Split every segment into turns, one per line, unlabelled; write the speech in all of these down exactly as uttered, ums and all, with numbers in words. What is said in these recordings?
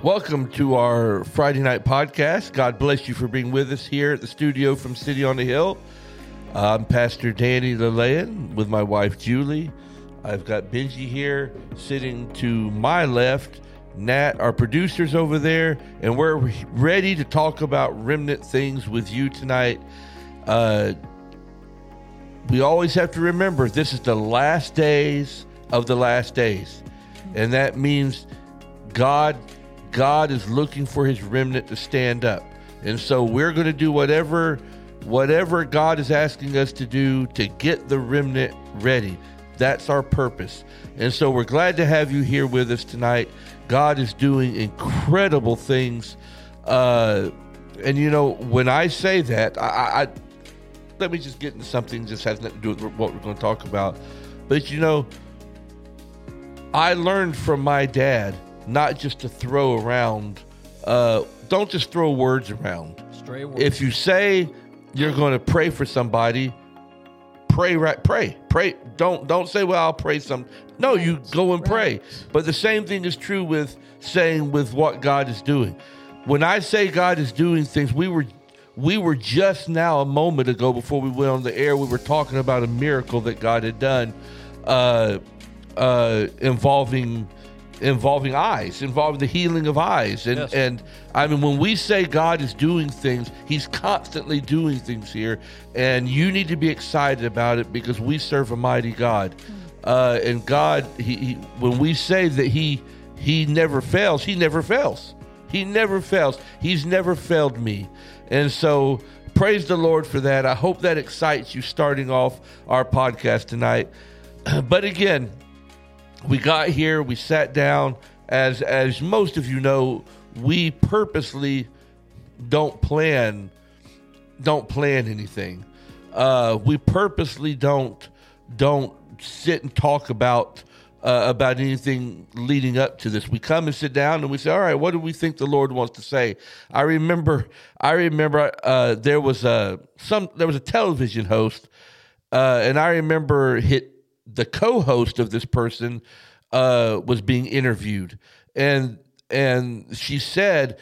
Welcome to our Friday night podcast. God bless you for being with us here at the studio from City on the Hill. I'm Pastor Danny Lelean with my wife Julie. I've got Benji here sitting to my left, Nat, our producer's over there, and we're ready to talk about remnant things with you tonight. Uh, we always have to remember this is the last days of the last days, and that means God God is looking for his remnant to stand up. And so we're going to do whatever whatever God is asking us to do to get the remnant ready. That's our purpose. And so we're glad to have you here with us tonight. God is doing incredible things. Uh, and, you know, when I say that, I, I let me just get into something that just has nothing to do with what we're going to talk about. But, you know, I learned from my dad not just to throw around, uh, don't just throw words around.
Stray words.
If you say you're going to pray for somebody, pray right, pray, pray. Don't don't say, well, I'll pray some. No, you go and pray. But the same thing is true with saying with what God is doing. When I say God is doing things, we were we were just now a moment ago before we went on the air, we were talking about a miracle that God had done, uh, uh, involving. involving eyes, involving the healing of eyes. And,
yes.
and I mean, when we say God is doing things, he's constantly doing things here. And you need to be excited about it because we serve a mighty God. Uh, and God, he, he, when we say that he, he never fails, he never fails. He never fails. He's never failed me. And so praise the Lord for that. I hope that excites you starting off our podcast tonight. But again, we got here, we sat down. As as most of you know, we purposely don't plan don't plan anything. Uh, we purposely don't don't sit and talk about uh, about anything leading up to this. We come and sit down and we say, all right, what do we think the Lord wants to say? I remember I remember uh, there was a some there was a television host, uh, and I remember hit. the co-host of this person uh, was being interviewed, and and she said,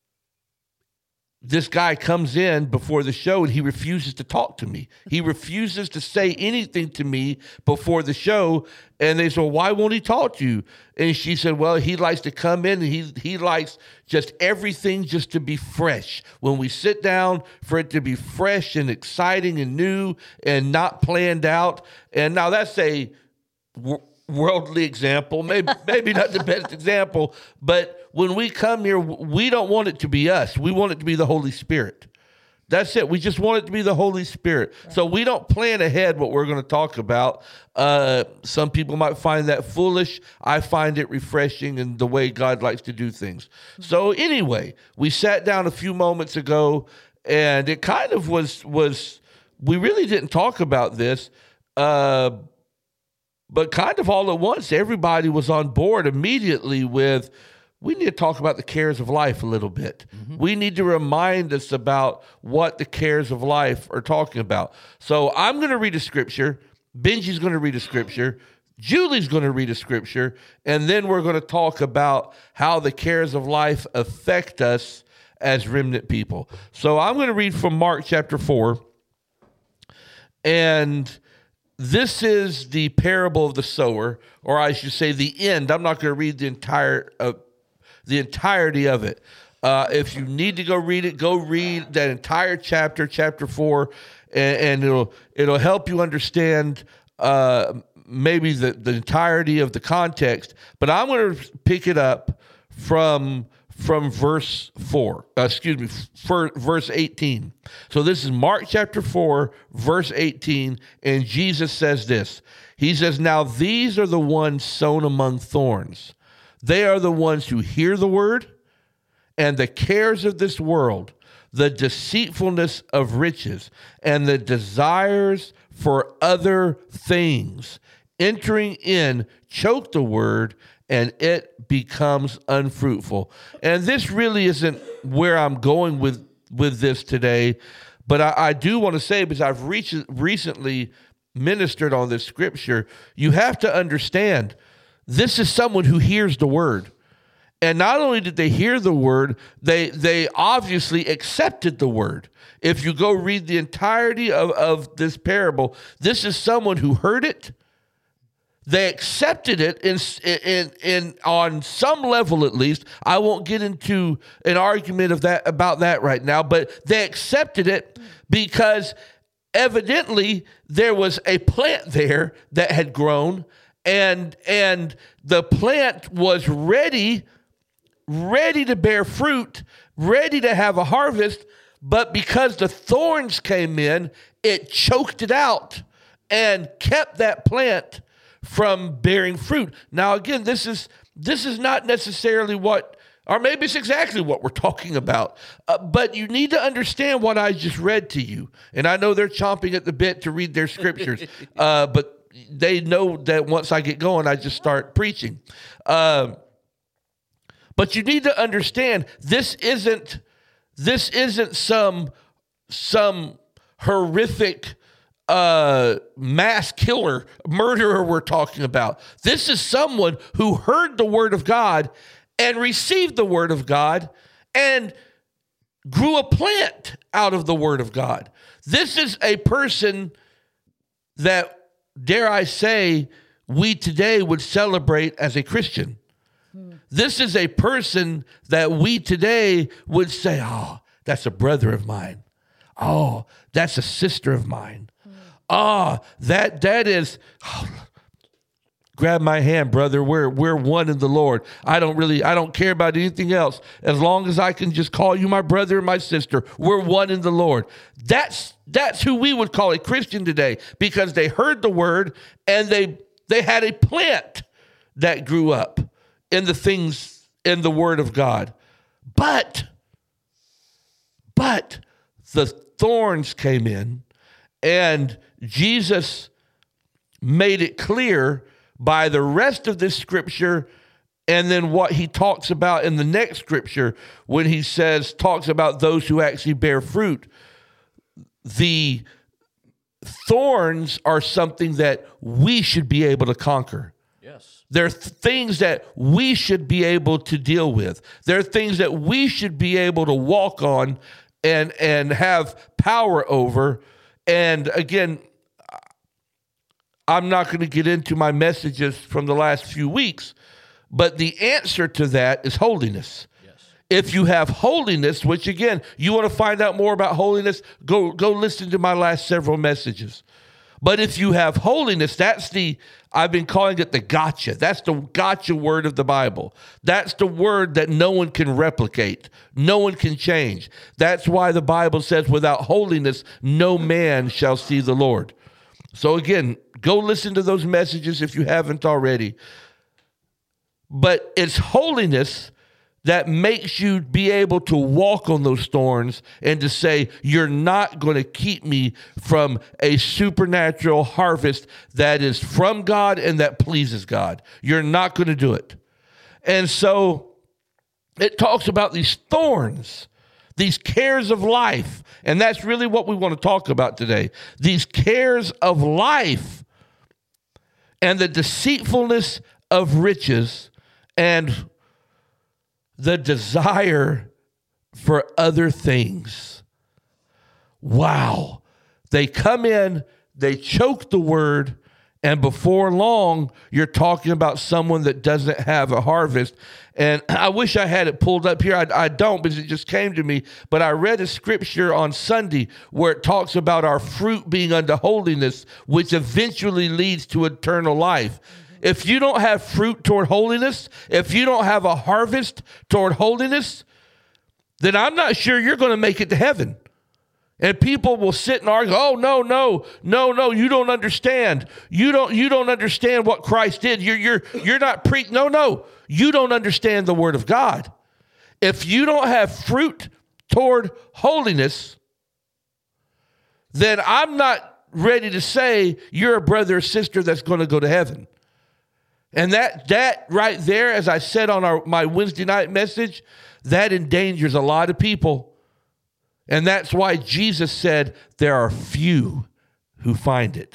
this guy comes in before the show and he refuses to talk to me. He refuses to say anything to me before the show. And they said, well, why won't he talk to you? And she said, well, he likes to come in and he he likes just everything just to be fresh. When we sit down, for it to be fresh and exciting and new and not planned out. And now that's a w- worldly example, maybe maybe not the best example, but when we come here, we don't want it to be us. We want it to be the Holy Spirit. That's it. We just want it to be the Holy Spirit. Right. So we don't plan ahead what we're going to talk about. Uh, some people might find that foolish. I find it refreshing in the way God likes to do things. Mm-hmm. So anyway, we sat down a few moments ago, and it kind of was, was we really didn't talk about this, uh, but kind of all at once, everybody was on board immediately with, we need to talk about the cares of life a little bit. Mm-hmm. We need to remind us about what the cares of life are talking about. So I'm going to read a scripture. Benji's going to read a scripture. Julie's going to read a scripture. And then we're going to talk about how the cares of life affect us as remnant people. So I'm going to read from Mark chapter four. And this is the parable of the sower, or I should say the end. I'm not going to read the entire uh, the entirety of it. Uh, if you need to go read it, go read that entire chapter, chapter four, and, and it'll it'll help you understand uh, maybe the, the entirety of the context. But I'm going to pick it up from from verse four. Uh, excuse me, for verse eighteen. So this is Mark chapter four, verse eighteen, and Jesus says this. He says, "Now these are the ones sown among thorns. They are the ones who hear the word, and the cares of this world, the deceitfulness of riches, and the desires for other things, entering in, choke the word, and it becomes unfruitful." And this really isn't where I'm going with, with this today, but I, I do want to say, because I've reached, recently ministered on this scripture, you have to understand, this is someone who hears the word. And not only did they hear the word, they they obviously accepted the word. If you go read the entirety of, of this parable, this is someone who heard it. They accepted it in, in, in, on some level at least. I won't get into an argument of that about that right now, but they accepted it because evidently there was a plant there that had grown, and and the plant was ready ready to bear fruit, ready to have a harvest, but because the thorns came in, it choked it out and kept that plant from bearing fruit. Now, again, this is this is not necessarily what, or maybe it's exactly what we're talking about, uh, but you need to understand what I just read to you. And I know they're chomping at the bit to read their scriptures, uh, but they know that once I get going, I just start preaching. Um, But you need to understand this isn't this isn't some some horrific uh, mass killer, murderer we're talking about. This is someone who heard the word of God and received the word of God and grew a plant out of the word of God. This is a person that, dare I say, we today would celebrate as a Christian. This is a person that we today would say, oh, that's a brother of mine. Oh, that's a sister of mine. Oh, that that is, oh, grab my hand, brother. We're we're one in the Lord. I don't really, I don't care about anything else. As long as I can just call you my brother and my sister, we're one in the Lord. That's that's who we would call a Christian today, because they heard the word and they they had a plant that grew up in the things in the word of God. But, but the thorns came in, and Jesus made it clear by the rest of this scripture, and then what he talks about in the next scripture when he says, talks about those who actually bear fruit. The thorns are something that we should be able to conquer.
Yes.
There are th- things that we should be able to deal with. There are things that we should be able to walk on and and have power over. And again, I'm not going to get into my messages from the last few weeks, but the answer to that is holiness.
Yes.
If you have holiness, which again, you want to find out more about holiness, go go listen to my last several messages. But if you have holiness, that's the, I've been calling it the gotcha. That's the gotcha word of the Bible. That's the word that no one can replicate. No one can change. That's why the Bible says, without holiness, no man shall see the Lord. So again, go listen to those messages if you haven't already. But it's holiness that makes you be able to walk on those thorns and to say, you're not going to keep me from a supernatural harvest that is from God and that pleases God. You're not going to do it. And so it talks about these thorns, these cares of life. And that's really what we want to talk about today. These cares of life and the deceitfulness of riches and the desire for other things. Wow. They come in, they choke the word, and before long, you're talking about someone that doesn't have a harvest. And I wish I had it pulled up here. I, I don't, because it just came to me. But I read a scripture on Sunday where it talks about our fruit being unto holiness, which eventually leads to eternal life. If you don't have fruit toward holiness, if you don't have a harvest toward holiness, then I'm not sure you're going to make it to heaven. And people will sit and argue, oh, no, no, no, no, you don't understand. You don't you don't understand what Christ did. You're you're you're not pre no, no. You don't understand the word of God. If you don't have fruit toward holiness, then I'm not ready to say you're a brother or sister that's going to go to heaven. And that that right there, as I said on our my Wednesday night message, that endangers a lot of people. And that's why Jesus said there are few who find it.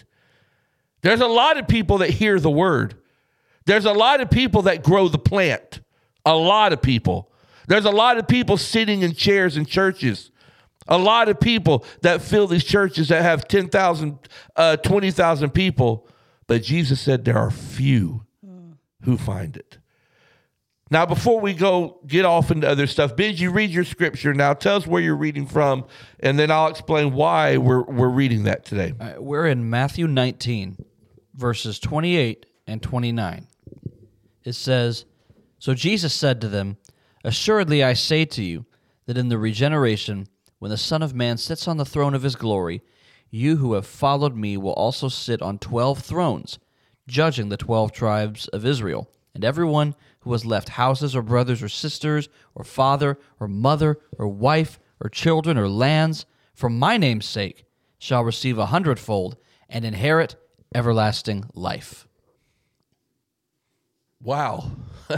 There's a lot of people that hear the word. There's a lot of people that grow the plant. A lot of people. There's a lot of people sitting in chairs in churches. A lot of people that fill these churches that have ten thousand, uh, twenty thousand people. But Jesus said there are few who find it. Now, before we go get off into other stuff, Benji, read your scripture now. Tell us where you're reading from, and then I'll explain why we're we're reading that today.
All right, we're in Matthew nineteen, verses twenty-eight and twenty-nine. It says, "So Jesus said to them, 'Assuredly I say to you, that in the regeneration, when the Son of Man sits on the throne of his glory, you who have followed me will also sit on twelve thrones, judging the twelve tribes of Israel. And everyone who has left houses or brothers or sisters or father or mother or wife or children or lands for my name's sake shall receive a hundredfold and inherit everlasting life.'"
Wow.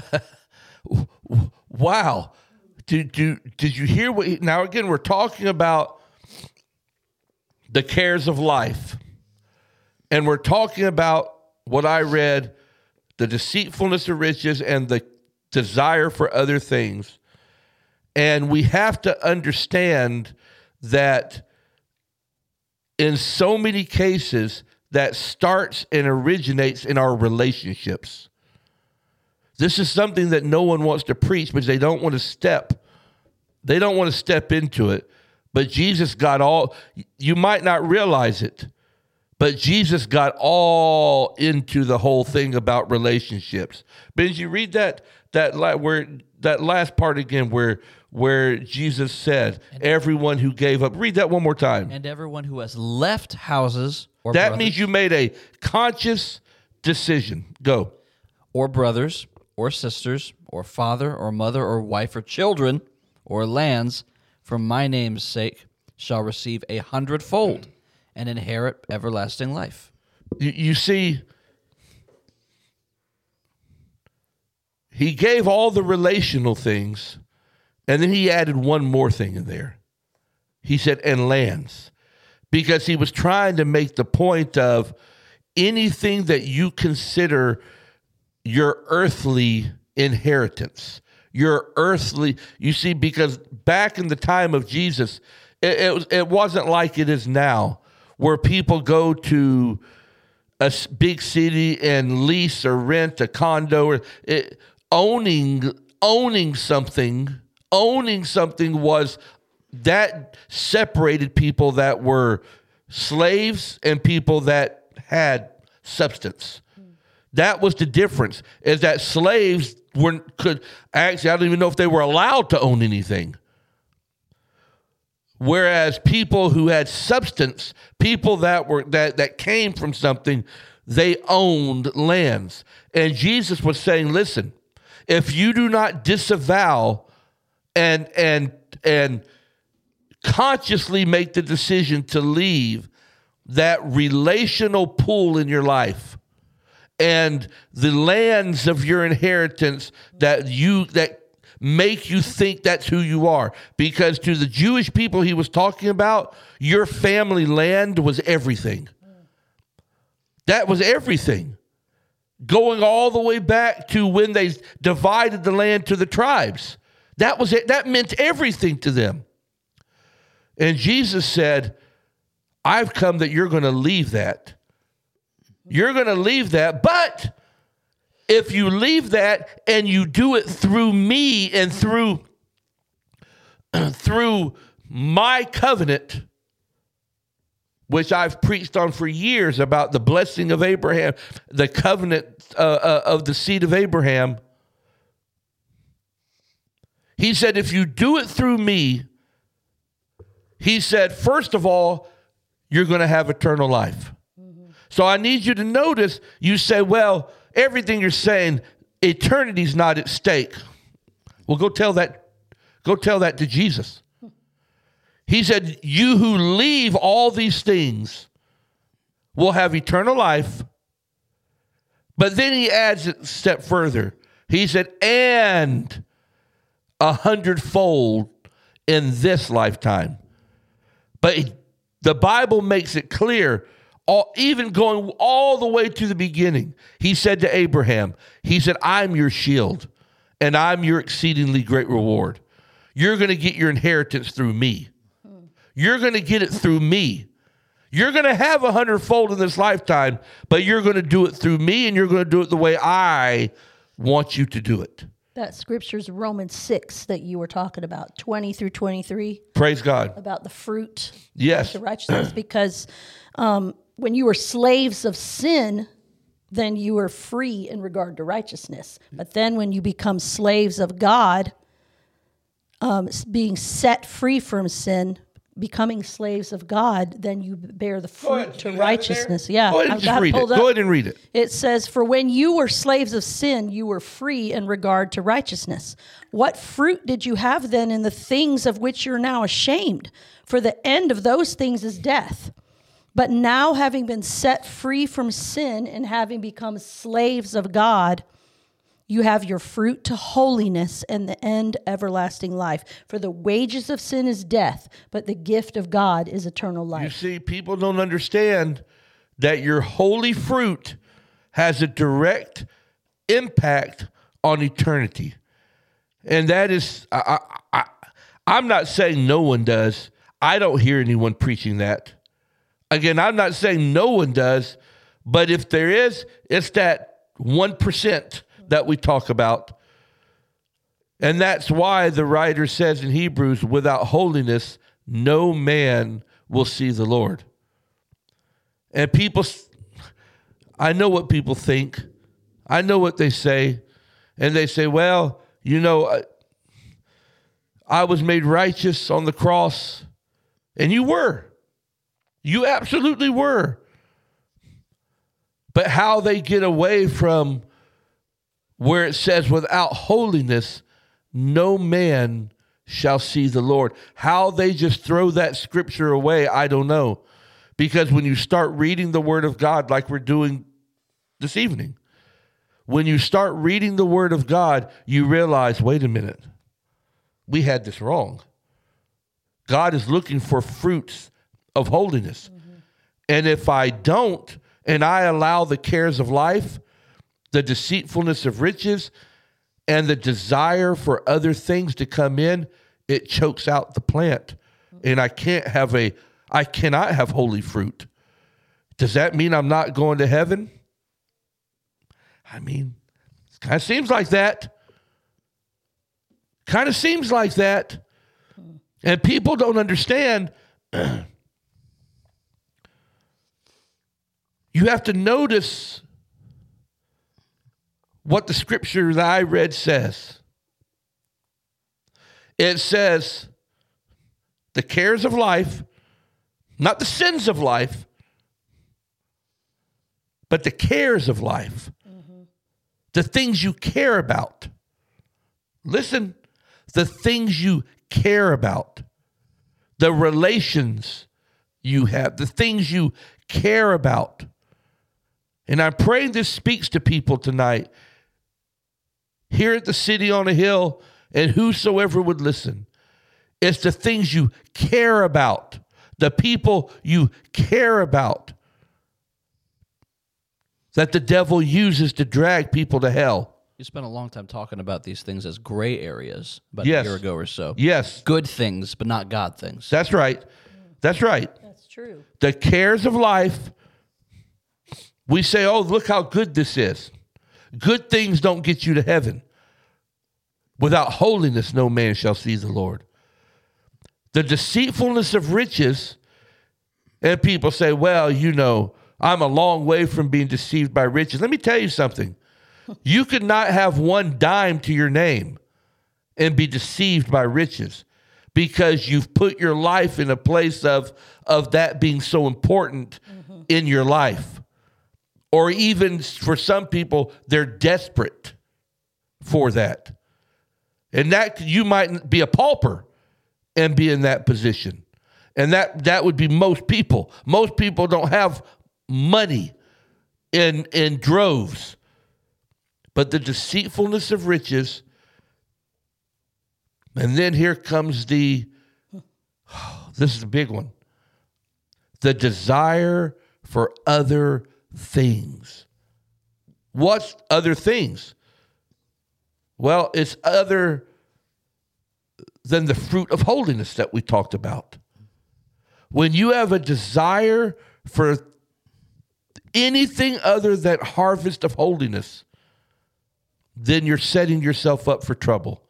Wow. Did, do, did you hear what he, now again, we're talking about the cares of life. And we're talking about what I read, the deceitfulness of riches and the desire for other things. And we have to understand that in so many cases that starts and originates in our relationships. This is something that no one wants to preach because they don't want to step. They don't want to step into it. But Jesus got all, you might not realize it, but Jesus got all into the whole thing about relationships. Benji, read that that la- where that last part again where where Jesus said, and everyone who gave up. Read that one more time.
And everyone who has left houses or
That
brothers,
means you made a conscious decision. Go.
or brothers or sisters or father or mother or wife or children or lands for my name's sake shall receive a hundredfold and inherit everlasting life.
You, you see, he gave all the relational things, and then he added one more thing in there. He said, and lands, because he was trying to make the point of anything that you consider your earthly inheritance, your earthly, you see, because back in the time of Jesus, it, it, was, it wasn't like it is now, where people go to a big city and lease or rent a condo, or it, owning owning something, owning something was that separated people that were slaves and people that had substance. That was the difference, is that slaves weren't, could, actually, I don't even know if they were allowed to own anything. Whereas people who had substance, people that were that, that came from something, they owned lands. And Jesus was saying, listen, if you do not disavow and and and consciously make the decision to leave that relational pool in your life and the lands of your inheritance that you that make you think that's who you are. Because to the Jewish people he was talking about, your family land was everything. That was everything. Going all the way back to when they divided the land to the tribes. That was it. That meant everything to them. And Jesus said, I've come that you're going to leave that. You're going to leave that, but if you leave that and you do it through me and through, through my covenant, which I've preached on for years about the blessing of Abraham, the covenant uh, uh, of the seed of Abraham. He said, if you do it through me, he said, first of all, you're going to have eternal life. Mm-hmm. So I need you to notice, you say, well, everything you're saying, eternity's not at stake. Well, go tell that, go tell that to Jesus. He said, you who leave all these things will have eternal life. But then he adds it a step further. He said, and a hundredfold in this lifetime. But the Bible makes it clear, all, even going all the way to the beginning, he said to Abraham, he said, I'm your shield. and I'm your exceedingly great reward. You're going to get your inheritance through me. You're going to get it through me. You're going to have a hundredfold in this lifetime, but you're going to do it through me, and you're going to do it the way I want you to do it.
That scripture's Romans six that you were talking about, twenty through twenty-three.
Praise God.
About the fruit
yes.
of righteousness. Because um, when you were slaves of sin, then you were free in regard to righteousness. But then when you become slaves of God, um, being set free from sin, becoming slaves of God, then you bear the fruit to righteousness. Yeah,
Go ahead and just read it. Go ahead and read it.
It says, for when you were slaves of sin, you were free in regard to righteousness. What fruit did you have then in the things of which you're now ashamed? For the end of those things is death. But now, having been set free from sin and having become slaves of God, you have your fruit to holiness and the end everlasting life. For the wages of sin is death, but the gift of God is eternal life.
You see, people don't understand that your holy fruit has a direct impact on eternity. And that is, I, I, I, I'm not saying no one does. I don't hear anyone preaching that. Again, I'm not saying no one does, but if there is, it's that one percent that we talk about. And that's why the writer says in Hebrews, without holiness, no man will see the Lord. And people, I know what people think. I know what they say. And they say, well, you know, I, I was made righteous on the cross. And you were. You absolutely were. But how they get away from where it says, without holiness, no man shall see the Lord. How they just throw that scripture away, I don't know. Because when you start reading the Word of God like we're doing this evening, when you start reading the Word of God, you realize, wait a minute, we had this wrong. God is looking for fruits of holiness. Mm-hmm. And if I don't, and I allow the cares of life, the deceitfulness of riches, and the desire for other things to come in, it chokes out the plant. And I can't have a, I cannot have holy fruit. Does that mean I'm not going to heaven? I mean, it kind of seems like that. Kind of seems like that. And people don't understand. You have to notice what the scripture that I read says. It says the cares of life, not the sins of life, but the cares of life, mm-hmm. the things you care about. Listen, the things you care about, the relations you have, the things you care about. And I'm praying this speaks to people tonight here at the City on a Hill, and whosoever would listen. It's the things you care about, the people you care about, that the devil uses to drag people to hell.
You spent a long time talking about these things as gray areas about
yes.
a year ago or so.
Yes.
Good things, but not God things.
That's right. That's right.
That's true.
The cares of life, we say, oh, look how good this is. Good things don't get you to heaven. Without holiness, no man shall see the Lord. The deceitfulness of riches, and people say, well, you know, I'm a long way from being deceived by riches. Let me tell you something. You could not have one dime to your name and be deceived by riches because you've put your life in a place of, of that being so important mm-hmm. in your life. Or even for some people, they're desperate for that. And that you might be a pauper and be in that position. And that, that would be most people. Most people don't have money in, in droves. But the deceitfulness of riches, and then here comes the, oh, this is a big one, the desire for other things. What's other things? Well, it's other than the fruit of holiness that we talked about. When you have a desire for anything other than harvest of holiness, then you're setting yourself up for trouble.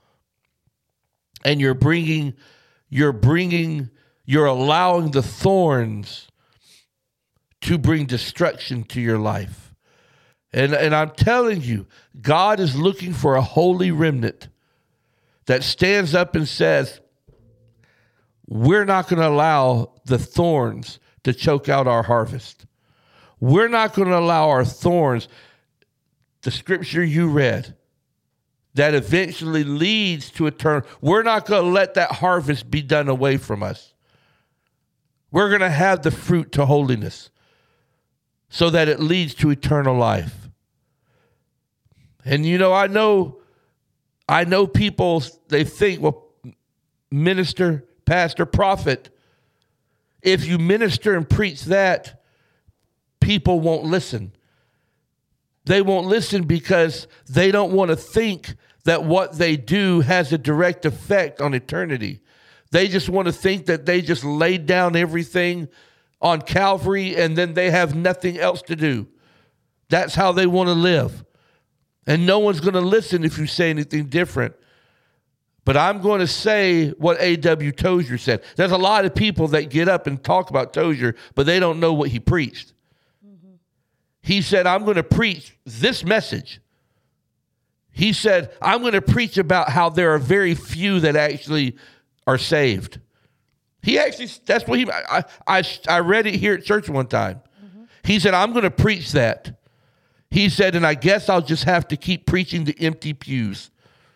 And you're bringing, you're bringing, you're allowing the thorns to bring destruction to your life. And, and I'm telling you, God is looking for a holy remnant that stands up and says, we're not going to allow the thorns to choke out our harvest. We're not going to allow our thorns, the scripture you read, that eventually leads to eternal. We're not going to let that harvest be done away from us. We're going to have the fruit to holiness so that it leads to eternal life. And, you know, I know, I know people, they think, well, minister, pastor, prophet, if you minister and preach that, people won't listen. They won't listen because they don't want to think that what they do has a direct effect on eternity. They just want to think that they just laid down everything on Calvary and then they have nothing else to do. That's how they want to live. And no one's going to listen if you say anything different. But I'm going to say what A W Tozier said. There's a lot of people that get up and talk about Tozier, but they don't know what he preached. Mm-hmm. He said, I'm going to preach this message. He said, I'm going to preach about how there are very few that actually are saved. He actually, that's what he, I, I, I read it here at church one time. Mm-hmm. He said, I'm going to preach that. He said, and I guess I'll just have to keep preaching to empty pews.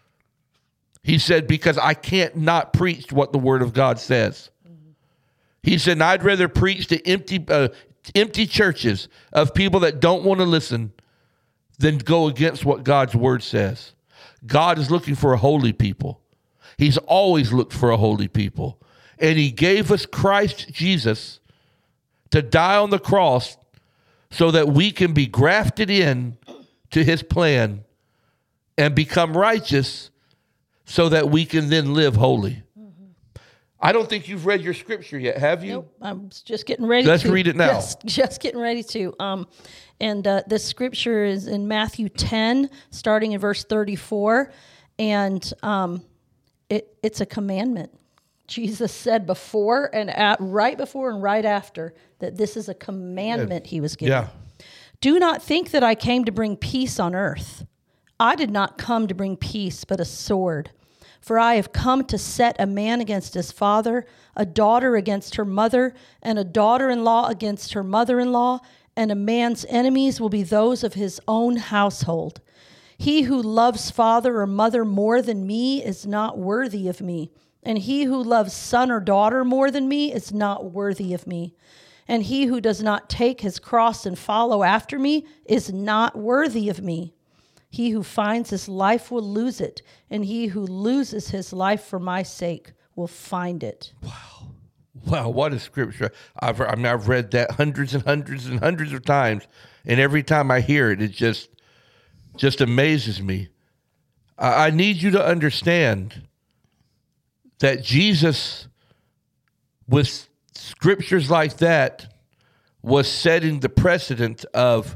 He said, because I can't not preach what the Word of God says. Mm-hmm. He said, and I'd rather preach to empty, uh, empty churches of people that don't want to listen than go against what God's Word says. God is looking for a holy people. He's always looked for a holy people. And he gave us Christ Jesus to die on the cross so that we can be grafted in to his plan and become righteous so that we can then live holy. Mm-hmm. I don't think you've read your scripture yet, have you?
Nope, I'm just getting ready
Let's
to.
Let's read it now.
Just, just getting ready to. Um, and uh, this scripture is in Matthew ten, starting in verse thirty-four. And um, it, it's a commandment. Jesus said before and at, right before and right after that this is a commandment yeah. he was given.
Yeah.
Do not think that I came to bring peace on earth. I did not come to bring peace, but a sword. For I have come to set a man against his father, a daughter against her mother, and a daughter-in-law against her mother-in-law, and a man's enemies will be those of his own household. He who loves father or mother more than me is not worthy of me, and he who loves son or daughter more than me is not worthy of me. And he who does not take his cross and follow after me is not worthy of me. He who finds his life will lose it, and he who loses his life for my sake will find it.
Wow. Wow, what a scripture. I've, I mean, I've read that hundreds and hundreds and hundreds of times, and every time I hear it, it just, just amazes me. I, I need you to understand that Jesus, with scriptures like that, was setting the precedent of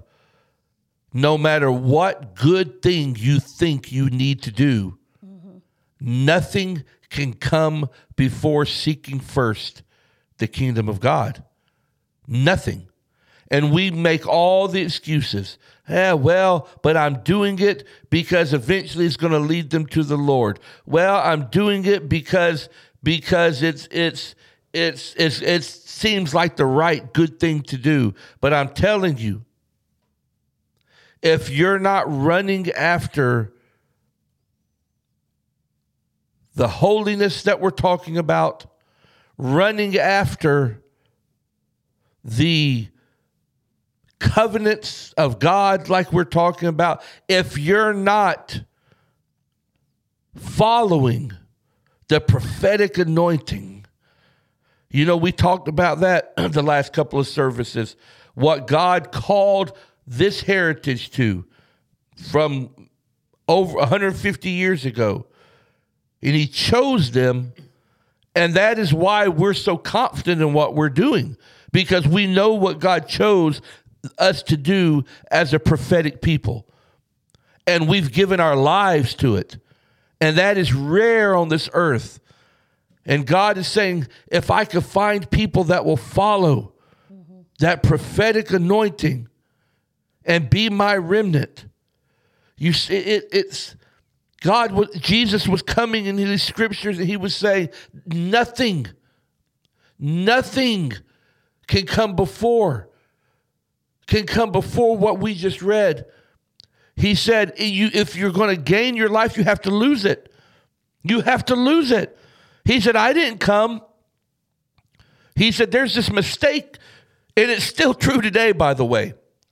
no matter what good thing you think you need to do, mm-hmm. nothing can come before seeking first the kingdom of God. Nothing. And we make all the excuses. Yeah, well, but I'm doing it because eventually it's going to lead them to the Lord. Well, I'm doing it because because it's it's it's it's it seems like the right good thing to do. But I'm telling you, if you're not running after the holiness that we're talking about, running after the covenants of God like we're talking about, if you're not following the prophetic anointing, you know, we talked about that the last couple of services, what God called this heritage to, from over one hundred fifty years ago. And he chose them. And that is why we're so confident in what we're doing, because we know what God chose us to do as a prophetic people. And we've given our lives to it. And that is rare on this earth. And God is saying, if I could find people that will follow mm-hmm. that prophetic anointing and be my remnant, you see, it, it's God. Was, Jesus was coming in these scriptures, and he was saying, nothing, nothing can come before, can come before what we just read. He said, you, if you're going to gain your life, you have to lose it. You have to lose it. He said, I didn't come. He said, there's this mistake, and it's still true today, by the way.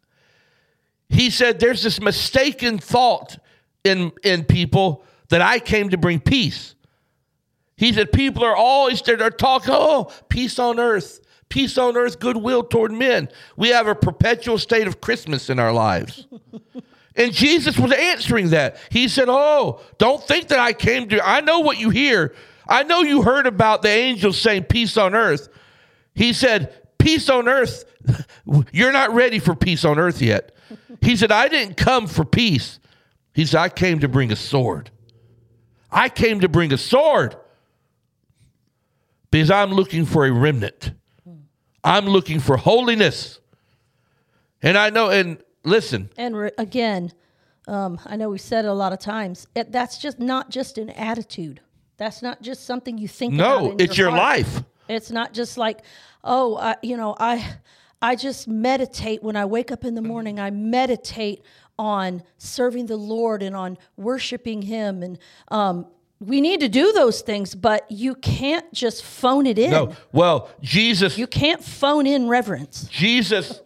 He said, there's this mistaken thought in, in people that I came to bring peace. He said, people are always, they're talking, oh, peace on earth, peace on earth, goodwill toward men. We have a perpetual state of Christmas in our lives. And Jesus was answering that. He said, oh, don't think that I came to, I know what you hear. I know you heard about the angels saying peace on earth. He said, peace on earth, you're not ready for peace on earth yet. He said, I didn't come for peace. He said, I came to bring a sword. I came to bring a sword because I'm looking for a remnant. I'm looking for holiness. And I know, and listen.
And re- again, um, I know we've said it a lot of times. It, that's just not just an attitude. That's not just something you think about.
No, it's your life.
It's not just like, oh, I, you know, I, I just meditate when I wake up in the morning. I meditate on serving the Lord and on worshiping Him. And um, we need to do those things, but you can't just phone it in.
No, well, Jesus.
You can't phone in reverence.
Jesus,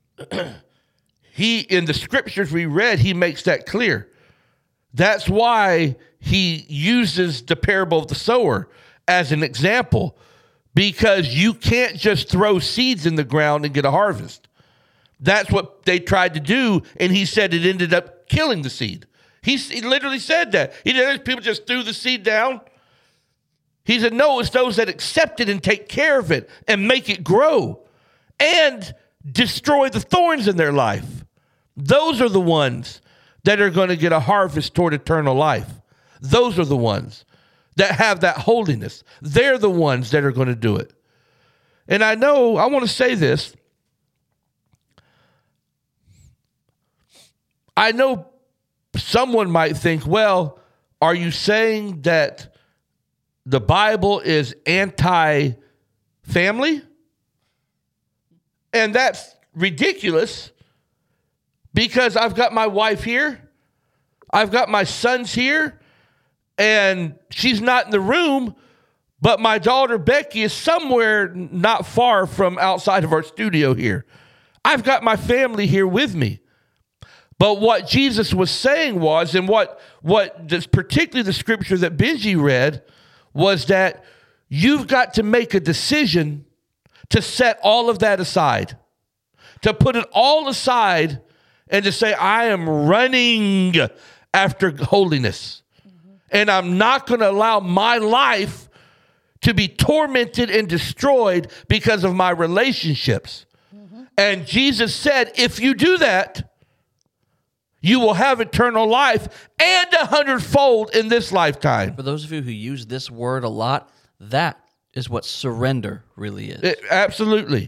he, in the scriptures we read, he makes that clear. That's why he uses the parable of the sower as an example, because you can't just throw seeds in the ground and get a harvest. That's what they tried to do, and he said it ended up killing the seed. He, he literally said that. He said people just threw the seed down. He said, no, it's those that accept it and take care of it and make it grow and destroy the thorns in their life. Those are the ones that are going to get a harvest toward eternal life. Those are the ones that have that holiness. They're the ones that are going to do it. And I know, I want to say this. I know someone might think, well, are you saying that the Bible is anti-family? And that's ridiculous, because I've got my wife here. I've got my sons here, and she's not in the room, but my daughter Becky is somewhere not far from outside of our studio here. I've got my family here with me. But what Jesus was saying was, and what, what this, particularly the scripture that Benji read, was that you've got to make a decision to set all of that aside, to put it all aside and to say, I am running after holiness. Mm-hmm. And I'm not going to allow my life to be tormented and destroyed because of my relationships. Mm-hmm. And Jesus said, if you do that, you will have eternal life and a hundredfold in this lifetime.
For those of you who use this word a lot, that is what surrender really is.
It, absolutely.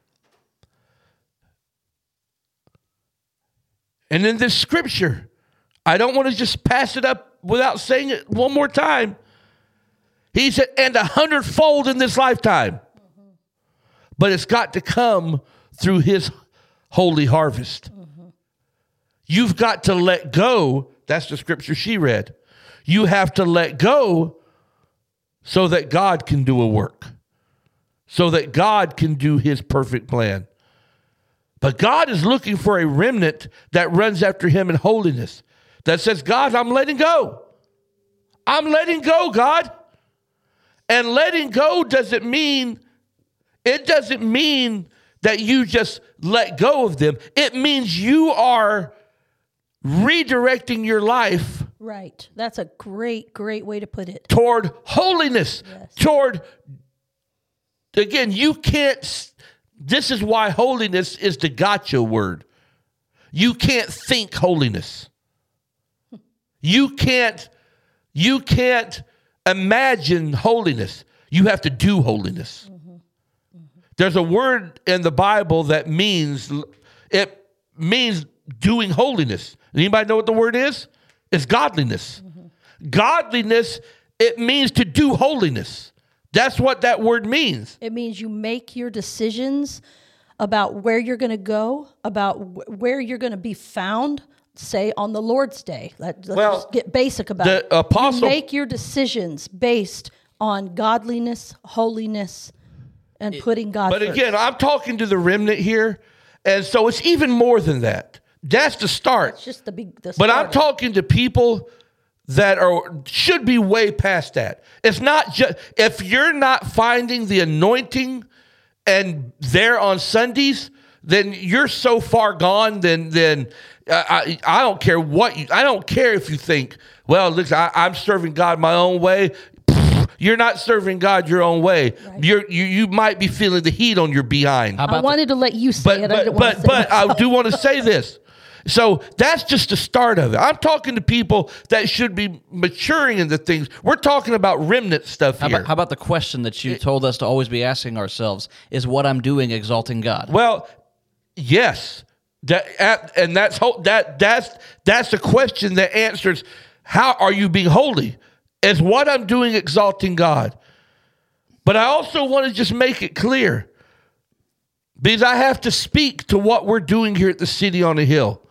And in this scripture, I don't want to just pass it up without saying it one more time. He said, and a hundredfold in this lifetime. Mm-hmm. But it's got to come through his holy harvest. Mm-hmm. You've got to let go. That's the scripture she read. You have to let go so that God can do a work, so that God can do his perfect plan. But God is looking for a remnant that runs after him in holiness, that says, God, I'm letting go. I'm letting go, God. And letting go doesn't mean, it doesn't mean that you just let go of them. It means you are redirecting your life
Right. That's a great, great way to put it.
Toward holiness.
Yes.
Toward, again, you can't, this is why holiness is the gotcha word. You can't think holiness. You can't, you can't imagine holiness. You have to do holiness. Mm-hmm. Mm-hmm. There's a word in the Bible that means, it means doing holiness. Anybody know what the word is? It's godliness. Mm-hmm. Godliness, it means to do holiness. That's what that word means.
It means you make your decisions about where you're going to go, about wh- where you're going to be found, say on the Lord's Day. Let, let's
Well,
just get basic about
the
it.
apostle-
You make your decisions based on godliness, holiness, and putting God
But
first.
again, I'm talking to the remnant here, and so it's even more than that. That's the start.
It's just the big. The
But I'm
start.
talking to people that are should be way past that. It's not just if you're not finding the anointing and there on Sundays, then you're so far gone. Then then uh, I I don't care what you. I don't care if you think, well, look, I, I'm serving God my own way. You're not serving God your own way.
Right.
You're, you you might be feeling the heat on your behind.
How
I
about
wanted to let you say
But
it. I
but
didn't want
but
to say
but I
myself.
do want to say this. So that's just the start of it. I'm talking to people that should be maturing in the things. We're talking about remnant stuff
how
here.
about, how about the question that you told us to always be asking ourselves? Is what I'm doing exalting God?
Well, yes, that and that's ho- that that's that's the question that answers how are you being holy? Is what I'm doing exalting God? But I also want to just make it clear because I have to speak to what we're doing here at the City on a Hill.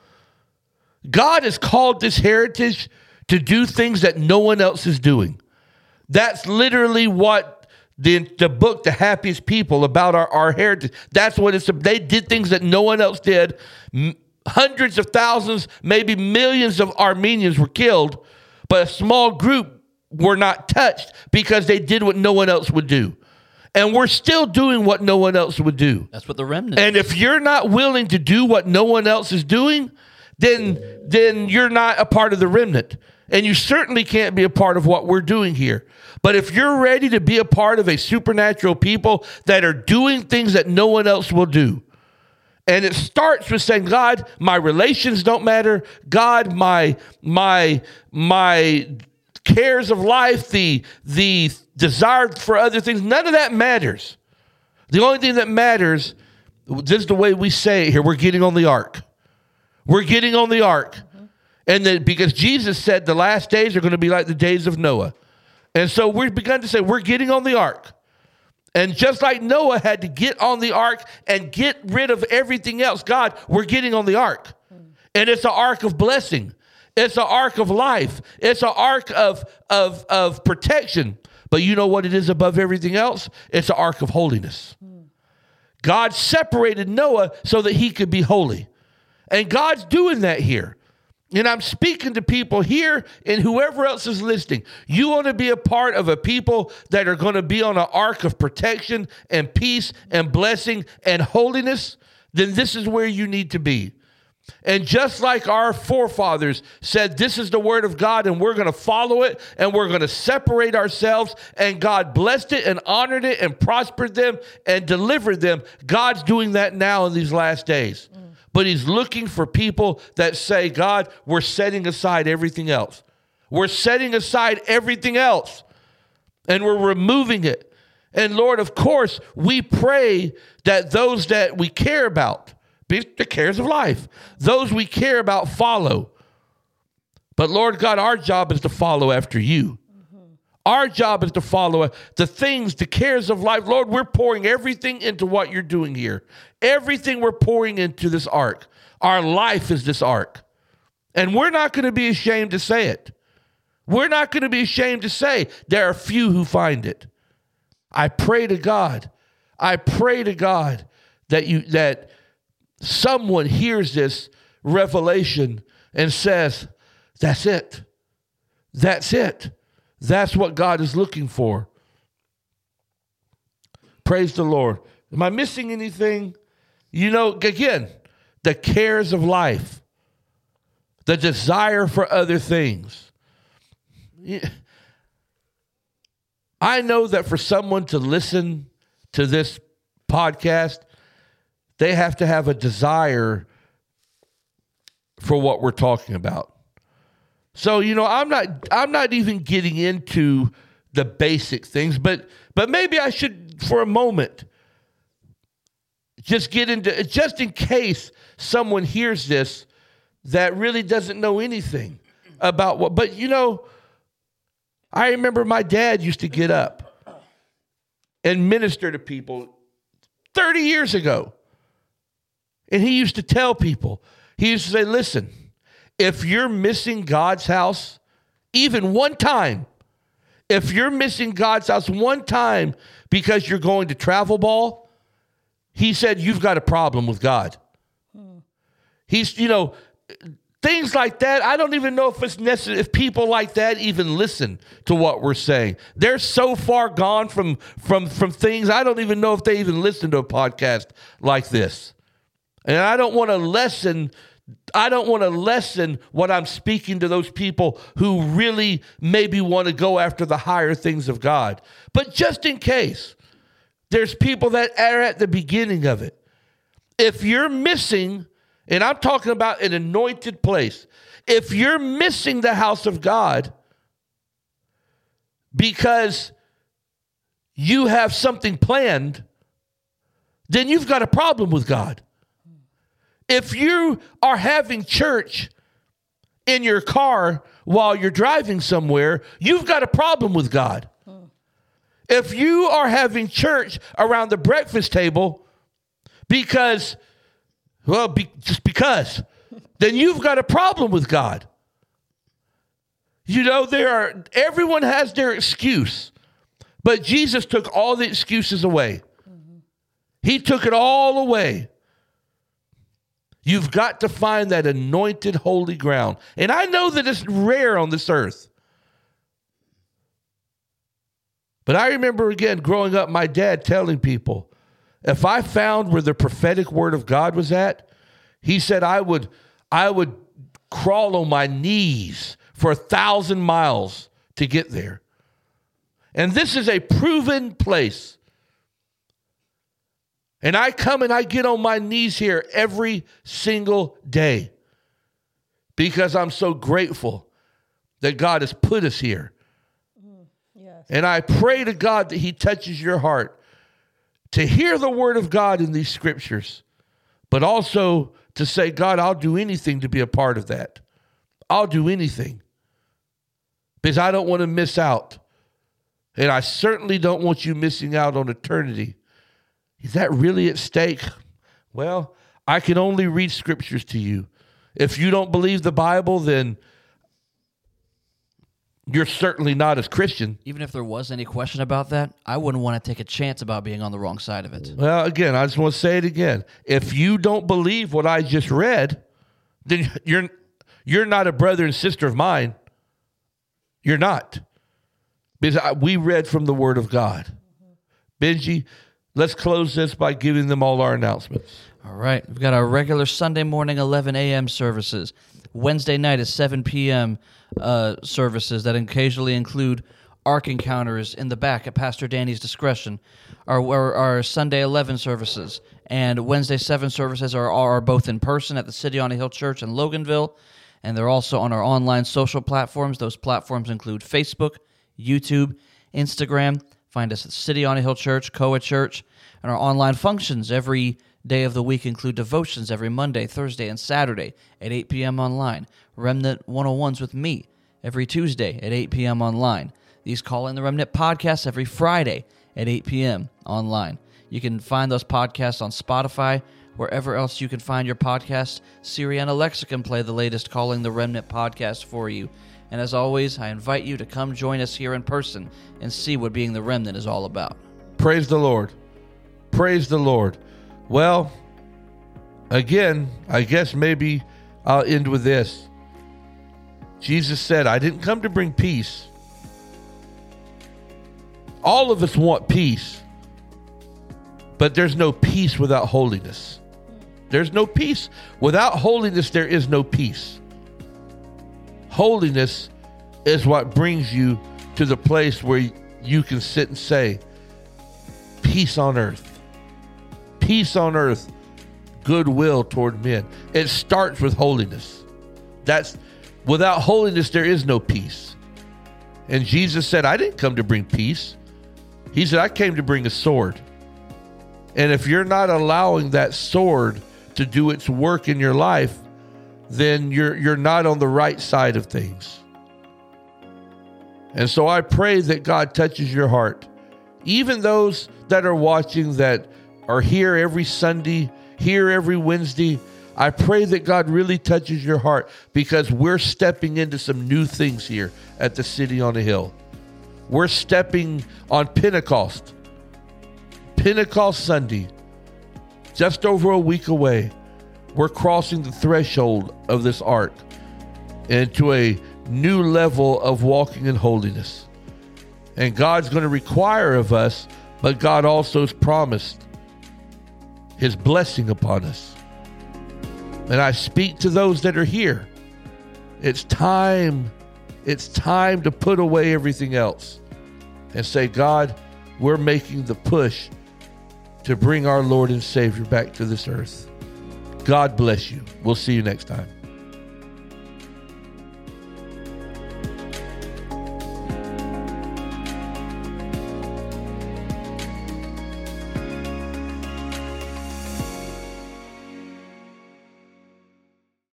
God has called this heritage to do things that no one else is doing. That's literally what the, the book, The Happiest People, about our, our heritage. That's what it's. They did things that no one else did. M- hundreds of thousands, maybe millions of Armenians were killed, but a small group were not touched because they did what no one else would do. And we're still doing what no one else would do.
That's what the remnant
And if you're not willing to do what no one else is doing, then then you're not a part of the remnant. And you certainly can't be a part of what we're doing here. But if you're ready to be a part of a supernatural people that are doing things that no one else will do, and it starts with saying, God, my relations don't matter. God, my my my cares of life, the the desire for other things, none of that matters. The only thing that matters, this is the way we say it here, we're getting on the ark. We're getting on the ark. Mm-hmm. And then because Jesus said the last days are going to be like the days of Noah. And so we've begun to say we're getting on the ark. And just like Noah had to get on the ark and get rid of everything else, God, we're getting on the ark. Mm. And it's an ark of blessing. It's an ark of life. It's an ark of, of, of protection. But you know what it is above everything else? It's an ark of holiness. Mm. God separated Noah so that he could be holy. And God's doing that here. And I'm speaking to people here and whoever else is listening. You want to be a part of a people that are going to be on an ark of protection and peace and blessing and holiness, then this is where you need to be. And just like our forefathers said, this is the word of God and we're going to follow it and we're going to separate ourselves, and God blessed it and honored it and prospered them and delivered them. God's doing that now in these last days. Mm. But he's looking for people that say, God, we're setting aside everything else. We're setting aside everything else and we're removing it. And Lord, of course, we pray that those that we care about, the cares of life, those we care about follow. But Lord God, our job is to follow after you. Mm-hmm. Our job is to follow the things, the cares of life. Lord, we're pouring everything into what you're doing here. Everything we're pouring into this ark. Our life is this ark. And we're not going to be ashamed to say it. We're not going to be ashamed to say there are few who find it. I pray to God. I pray to God that you that someone hears this revelation and says, that's it. That's it. That's what God is looking for. Praise the Lord. Am I missing anything? You know, again, the cares of life, the desire for other things. I know that for someone to listen to this podcast, they have to have a desire for what we're talking about. So, you know, I'm not I'm not even getting into the basic things, but but maybe I should for a moment just get into, just in case someone hears this that really doesn't know anything about what, but you know, I remember my dad used to get up and minister to people thirty years ago. And he used to tell people, he used to say, listen, if you're missing God's house, even one time, if you're missing God's house one time because you're going to travel ball, he said, you've got a problem with God. Hmm. He's, you know, things like that. I don't even know if it's necessary, if people like that even listen to what we're saying. They're so far gone from, from, from things. I don't even know if they even listen to a podcast like this. And I don't want to lessen, I don't want to lessen what I'm speaking to those people who really maybe want to go after the higher things of God. But just in case, there's people that are at the beginning of it. If you're missing, and I'm talking about an anointed place, if you're missing the house of God because you have something planned, then you've got a problem with God. If you are having church in your car while you're driving somewhere, you've got a problem with God. If you are having church around the breakfast table because, well, be, just because, then you've got a problem with God. You know, there are, everyone has their excuse, but Jesus took all the excuses away. Mm-hmm. He took it all away. You've got to find that anointed holy ground. And I know that it's rare on this earth. But I remember, again, growing up, my dad telling people, if I found where the prophetic word of God was at, he said I would, I would crawl on my knees for a thousand miles to get there. And this is a proven place. And I come and I get on my knees here every single day because I'm so grateful that God has put us here. Mm, yes. And I pray to God that he touches your heart to hear the word of God in these scriptures, but also to say, God, I'll do anything to be a part of that. I'll do anything because I don't want to miss out. And I certainly don't want you missing out on eternity. Is that really at stake? Well, I can only read scriptures to you. If you don't believe the Bible, then you're certainly not as Christian.
Even if there was any question about that, I wouldn't want to take a chance about being on the wrong side of it.
Well, again, I just want to say it again. If you don't believe what I just read, then you're you're not a brother and sister of mine. You're not. Because we read from the Word of God. Benji, let's close this by giving them all our announcements.
All right. We've got our regular Sunday morning eleven a.m. services. Wednesday night at seven p.m. Uh, services that occasionally include Ark Encounters in the back at Pastor Danny's discretion. Our, our, our Sunday eleven services and Wednesday seven services are, are both in person at the City on a Hill Church in Loganville, and they're also on our online social platforms. Those platforms include Facebook, YouTube, Instagram. Find us at City on a Hill Church, Koa Church, and our online functions every day of the week include devotions every Monday, Thursday, and Saturday at eight p.m. online. Remnant one oh ones with me every Tuesday at eight p.m. online. These Call in the Remnant podcasts every Friday at eight p.m. online. You can find those podcasts on Spotify, wherever else you can find your podcast. Siri and Alexa can play the latest Calling the Remnant podcast for you. And as always, I invite you to come join us here in person and see what being the remnant is all about.
Praise the Lord. Praise the Lord. Well, again, I guess maybe I'll end with this. Jesus said, I didn't come to bring peace. All of us want peace, but there's no peace without holiness. There's no peace. Without holiness, there is no peace. Holiness is what brings you to the place where you can sit and say, peace on earth. Peace on earth, goodwill toward men. It starts with holiness. That's without holiness, there is no peace. And Jesus said, I didn't come to bring peace. He said, I came to bring a sword. And if you're not allowing that sword to do its work in your life, then you're you're not on the right side of things. And so I pray that God touches your heart. Even those that are watching that are here every Sunday, here every Wednesday, I pray that God really touches your heart, because we're stepping into some new things here at the City on a Hill. We're stepping on Pentecost. Pentecost Sunday, just over a week away. We're crossing the threshold of this ark into a new level of walking in holiness. And God's going to require of us, but God also has promised his blessing upon us. And I speak to those that are here. It's time, it's time to put away everything else and say, God, we're making the push to bring our Lord and Savior back to this earth. God bless you. We'll see you next time.